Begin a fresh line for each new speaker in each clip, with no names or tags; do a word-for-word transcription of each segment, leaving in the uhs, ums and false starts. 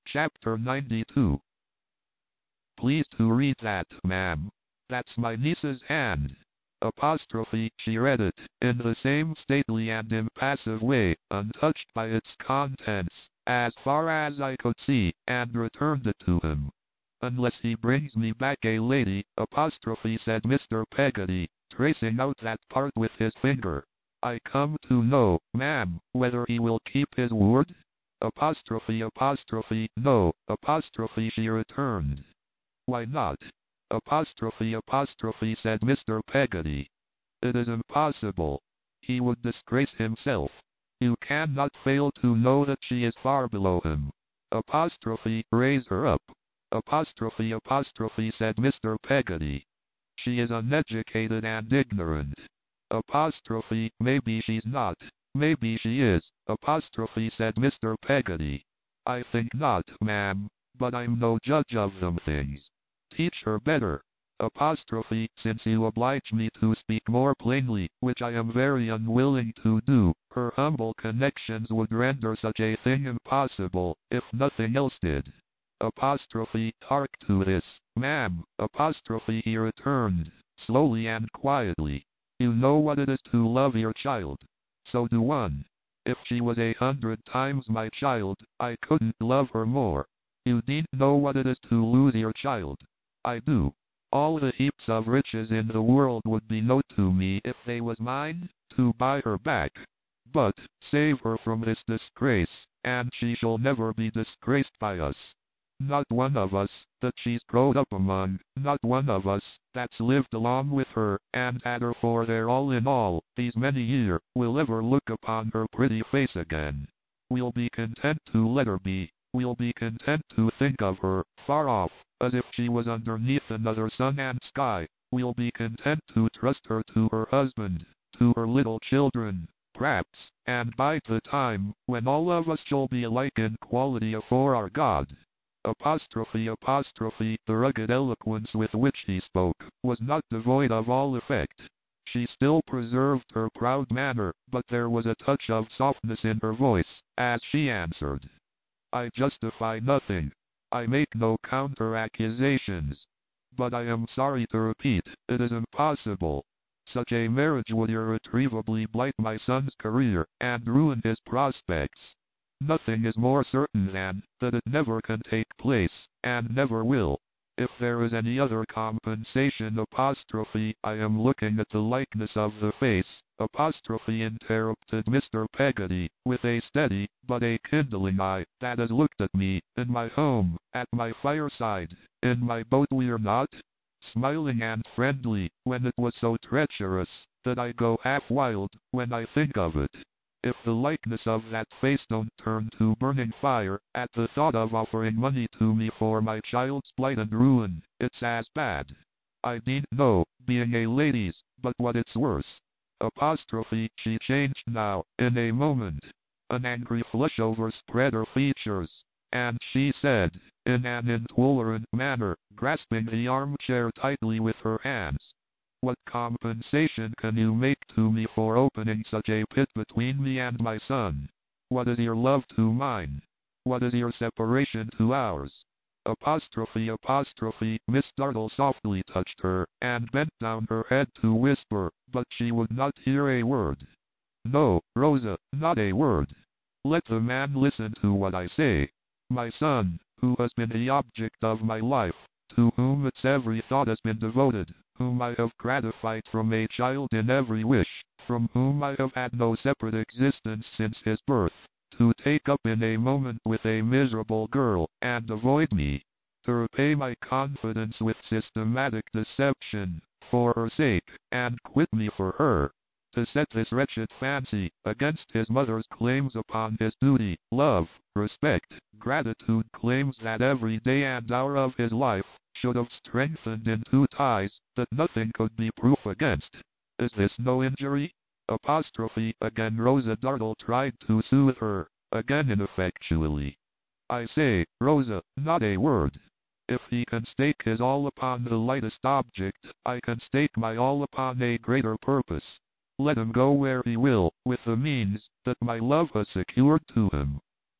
Chapter ninety-two. Please to read that, ma'am. That's my niece's hand. Apostrophe, she read it, in the same stately and impassive way, untouched by its contents, as far as I could see, and returned it to him. Unless he brings me back a lady, apostrophe, said Mister Peggotty, tracing out that part with his finger. I come to know, ma'am, whether he will keep his word? Apostrophe, apostrophe, no, apostrophe, she returned. Why not? Apostrophe, apostrophe, said Mister Peggotty. It is impossible. He would disgrace himself. You cannot fail to know that she is far below him. Apostrophe, raise her up. Apostrophe, apostrophe, said Mister Peggotty. She is uneducated and ignorant. Apostrophe, maybe she's not. Maybe she is. Apostrophe, said Mister Peggotty. I think not, ma'am, but I'm no judge of them things. Teach her better. Apostrophe, since you oblige me to speak more plainly, which I am very unwilling to do, her humble connections would render such a thing impossible, if nothing else did. Apostrophe, hark to this, ma'am. Apostrophe, he returned, slowly and quietly. You know what it is to love your child. So do one. If she was a hundred times my child, I couldn't love her more. You needn't know what it is to lose your child. I do. All the heaps of riches in the world would be no to me if they was mine, to buy her back. But, save her from this disgrace, and she shall never be disgraced by us. Not one of us, that she's growed up among, not one of us, that's lived along with her, and had her for their all in all, these many year, will ever look upon her pretty face again. We'll be content to let her be. We'll be content to think of her, far off, as if she was underneath another sun and sky. We'll be content to trust her to her husband, to her little children, perhaps, and bide the time, when all of us shall be alike in quality afore our God. Apostrophe, apostrophe, the rugged eloquence with which he spoke, was not devoid of all effect. She still preserved her proud manner, but there was a touch of softness in her voice, as she answered. I justify nothing. I make no counter-accusations. But I am sorry to repeat, it is impossible. Such a marriage would irretrievably blight my son's career, and ruin his prospects. Nothing is more certain than that it never can take place, and never will. If there is any other compensation, apostrophe, I am looking at the likeness of the face, apostrophe, interrupted Mister Peggotty, with a steady, but a kindling eye, that has looked at me, in my home, at my fireside, in my boat we're not, smiling and friendly, when it was so treacherous, that I go half wild, when I think of it. If the likeness of that face don't turn to burning fire, at the thought of offering money to me for my child's blight and ruin, it's as bad. I needn't know, being a lady's, but what it's worse. Apostrophe, she changed now, in a moment. An angry flush overspread her features, and she said, in an intolerant manner, grasping the armchair tightly with her hands, what compensation can you make to me for opening such a pit between me and my son? What is your love to mine? What is your separation to ours? Apostrophe, apostrophe, Miss Dartle softly touched her, and bent down her head to whisper, but she would not hear a word. No, Rosa, not a word. Let the man listen to what I say. My son, who has been the object of my life, to whom its every thought has been devoted, whom I have gratified from a child in every wish, from whom I have had no separate existence since his birth, to take up in a moment with a miserable girl, and avoid me, to repay my confidence with systematic deception, for her sake, and quit me for her, to set this wretched fancy against his mother's claims upon his duty, love, respect, gratitude, claims that every day and hour of his life should have strengthened into ties that nothing could be proof against. Is this no injury? Apostrophe, again Rosa Dartle tried to soothe her, again ineffectually. I say, Rosa, not a word. If he can stake his all upon the lightest object, I can stake my all upon a greater purpose. Let him go where he will, with the means that my love has secured to him.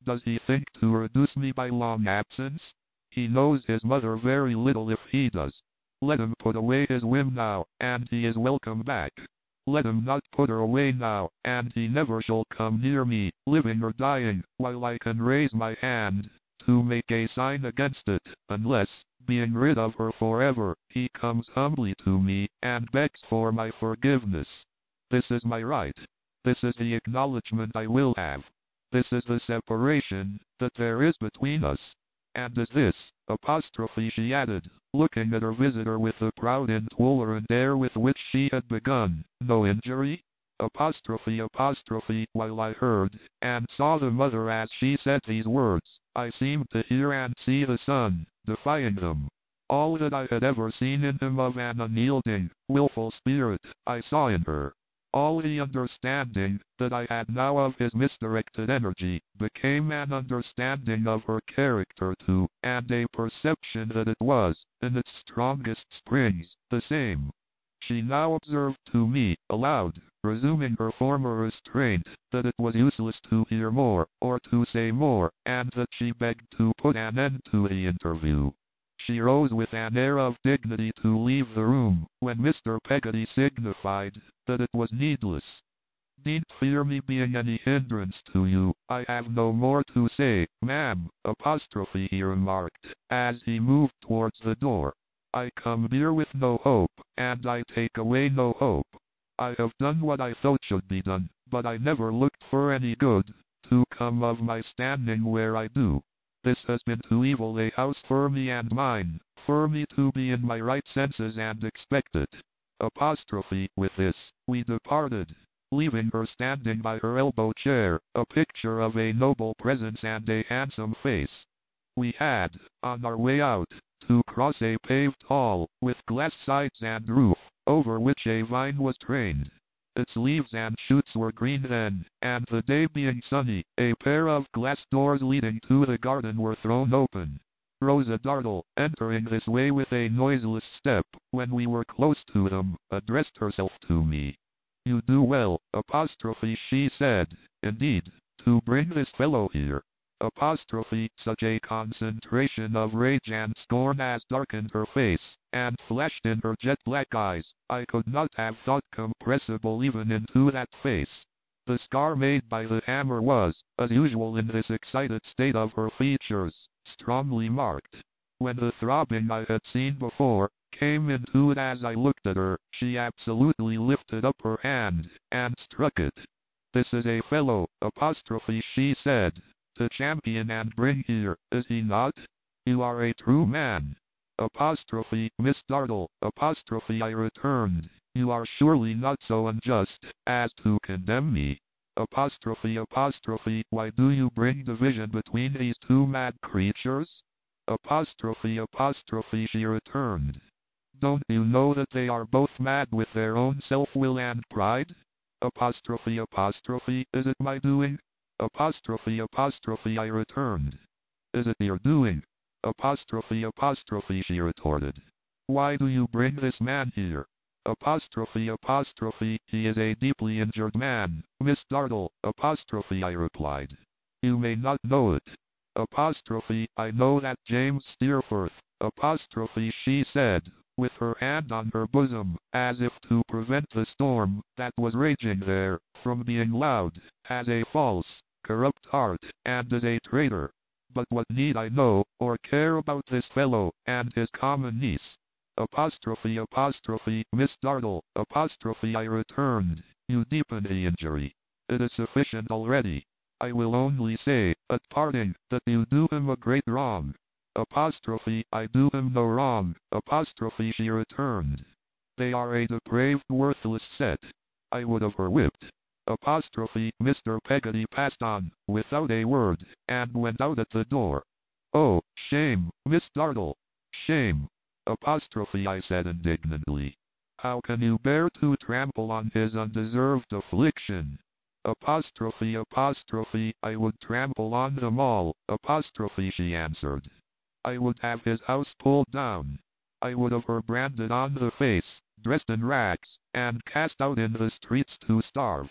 Does he think to reduce me by long absence? He knows his mother very little if he does. Let him put away his whim now, and he is welcome back. Let him not put her away now, and he never shall come near me, living or dying, while I can raise my hand to make a sign against it, unless, being rid of her forever, he comes humbly to me, and begs for my forgiveness. This is my right. This is the acknowledgment I will have. This is the separation that there is between us. And is this, apostrophe she added, looking at her visitor with the proud intolerant air with which she had begun, no injury? Apostrophe apostrophe while I heard and saw the mother as she said these words, I seemed to hear and see the son, defying them. All that I had ever seen in him of an unyielding, willful spirit, I saw in her. All the understanding that I had now of his misdirected energy became an understanding of her character too, and a perception that it was, in its strongest springs, the same. She now observed to me, aloud, resuming her former restraint, that it was useless to hear more, or to say more, and that she begged to put an end to the interview. She rose with an air of dignity to leave the room, when Mister Peggotty signified that it was needless. Needn't fear me being any hindrance to you, I have no more to say, ma'am, apostrophe he remarked, as he moved towards the door. I come here with no hope, and I take away no hope. I have done what I thought should be done, but I never looked for any good to come of my standing where I do. This has been too evil a house for me and mine, for me to be in my right senses and expect it. Apostrophe. With this, we departed, leaving her standing by her elbow chair, a picture of a noble presence and a handsome face. We had, on our way out, to cross a paved hall, with glass sides and roof, over which a vine was trained. Its leaves and shoots were green then, and the day being sunny, a pair of glass doors leading to the garden were thrown open. Rosa Dartle, entering this way with a noiseless step, when we were close to them, addressed herself to me. You do well, apostrophe she said, indeed, to bring this fellow here. Apostrophe, such a concentration of rage and scorn as darkened her face, and flashed in her jet-black eyes, I could not have thought compressible even into that face. The scar made by the hammer was, as usual in this excited state of her features, strongly marked. When the throbbing I had seen before came into it as I looked at her, she absolutely lifted up her hand, and struck it. This is a fellow, apostrophe she said, to champion and bring here, is he not? You are a true man. Apostrophe, Miss Dartle, apostrophe I returned, you are surely not so unjust as to condemn me. Apostrophe apostrophe why do you bring division between these two mad creatures? Apostrophe apostrophe she returned. Don't you know that they are both mad with their own self-will and pride? Apostrophe apostrophe is it my doing? Apostrophe apostrophe I returned. Is it your doing? Apostrophe apostrophe she retorted. Why do you bring this man here? Apostrophe apostrophe he is a deeply injured man, Miss Dartle, apostrophe I replied. You may not know it. Apostrophe I know that James Steerforth, apostrophe she said, with her hand on her bosom, as if to prevent the storm that was raging there from being loud, has a false, corrupt heart, and is a traitor. But what need I know, or care about this fellow, and his common niece? Apostrophe apostrophe Miss Dartle, apostrophe I returned, you deepen the injury. It is sufficient already. I will only say, at parting, that you do him a great wrong. Apostrophe I do him no wrong, apostrophe she returned. They are a depraved worthless set. I would have her whipped. Apostrophe Mister Peggotty passed on, without a word, and went out at the door. Oh, shame, Miss Dartle, shame. Apostrophe I said indignantly. How can you bear to trample on his undeserved affliction? Apostrophe apostrophe I would trample on them all, apostrophe she answered. I would have his house pulled down. I would have her branded on the face, dressed in rags, and cast out in the streets to starve.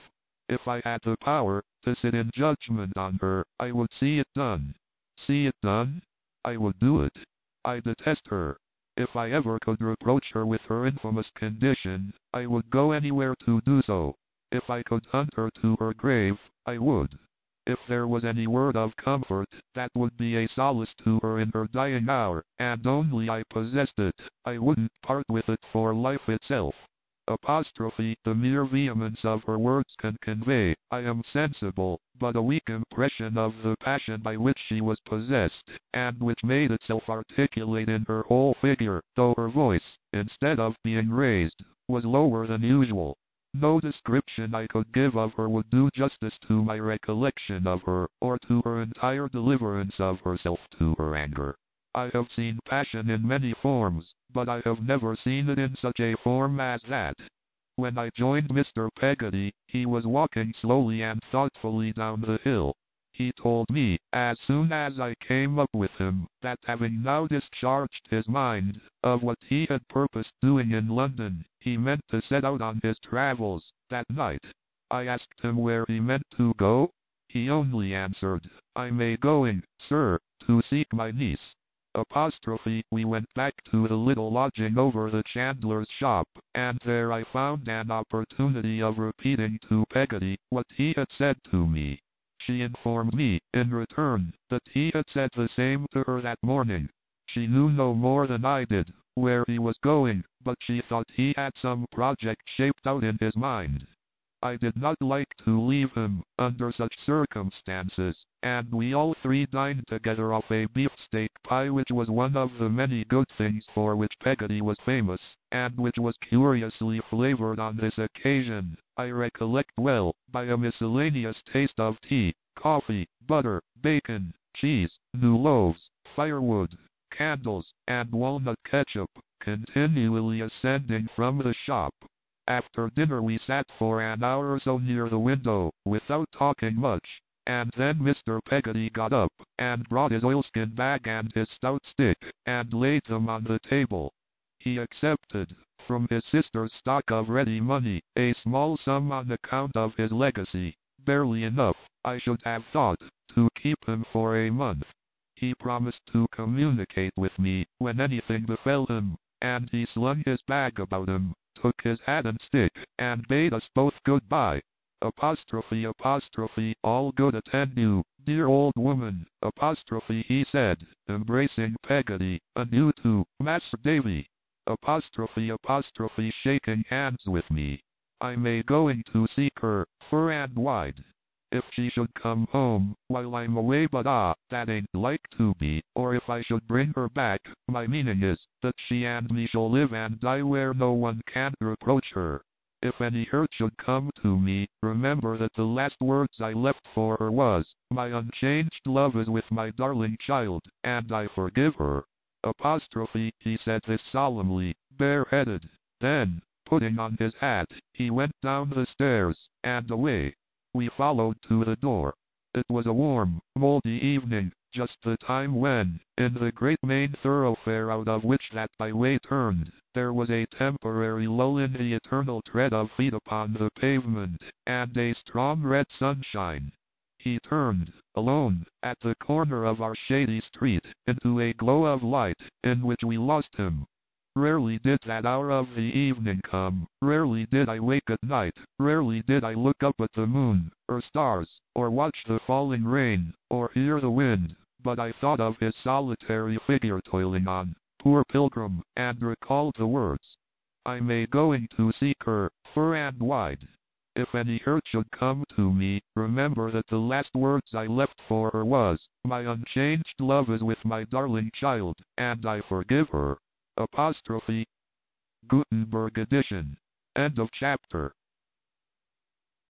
If I had the power to sit in judgment on her, I would see it done. See it done? I would do it. I detest her. If I ever could reproach her with her infamous condition, I would go anywhere to do so. If I could hunt her to her grave, I would. If there was any word of comfort, that would be a solace to her in her dying hour, and only I possessed it, I wouldn't part with it for life itself. Apostrophe, the mere vehemence of her words can convey, I am sensible, but a weak impression of the passion by which she was possessed, and which made itself articulate in her whole figure, though her voice, instead of being raised, was lower than usual. No description I could give of her would do justice to my recollection of her, or to her entire deliverance of herself to her anger. I have seen passion in many forms, but I have never seen it in such a form as that. When I joined Mister Peggotty, he was walking slowly and thoughtfully down the hill. He told me, as soon as I came up with him, that having now discharged his mind of what he had purposed doing in London, he meant to set out on his travels that night. I asked him where he meant to go. He only answered, "I may going, sir, to seek my niece." Apostrophe, we went back to the little lodging over the chandler's shop, and there I found an opportunity of repeating to Peggotty what he had said to me. She informed me, in return, that he had said the same to her that morning. She knew no more than I did where he was going, but she thought he had some project shaped out in his mind. I did not like to leave him under such circumstances, and we all three dined together off a beefsteak pie, which was one of the many good things for which Peggotty was famous, and which was curiously flavored on this occasion, I recollect well, by a miscellaneous taste of tea, coffee, butter, bacon, cheese, new loaves, firewood, candles, and walnut ketchup, continually ascending from the shop. After dinner we sat for an hour or so near the window, without talking much, and then Mister Peggotty got up, and brought his oilskin bag and his stout stick, and laid them on the table. He accepted, from his sister's stock of ready money, a small sum on account of his legacy, barely enough, I should have thought, to keep him for a month. He promised to communicate with me, when anything befell him, and he slung his bag about him, took his hat and stick, and bade us both good-bye. Apostrophe, apostrophe, all good attend you, dear old woman, apostrophe, he said, embracing Peggotty, and you too, Master Davy. Apostrophe, apostrophe, shaking hands with me. I may going to seek her, fur and wide. If she should come home, while I'm away, but ah, that ain't like to be, or if I should bring her back, my meaning is, that she and me shall live and die where no one can reproach her. If any hurt should come to me, remember that the last words I left for her was, my unchanged love is with my darling child, and I forgive her. Apostrophe, he said this solemnly, bareheaded. Then, putting on his hat, he went down the stairs, and away. We followed to the door. It was a warm, moldy evening, just the time when, in the great main thoroughfare out of which that byway turned, there was a temporary lull in the eternal tread of feet upon the pavement, and a strong red sunshine. He turned, alone, at the corner of our shady street, into a glow of light, in which we lost him. Rarely did that hour of the evening come, rarely did I wake at night, rarely did I look up at the moon, or stars, or watch the falling rain, or hear the wind, but I thought of his solitary figure toiling on, poor pilgrim, and recalled the words, I may going to seek her, fur and wide. If any hurt should come to me, remember that the last words I left for her was, my unchanged love is with my darling child, and I forgive her. Apostrophe. Gutenberg edition. End of chapter.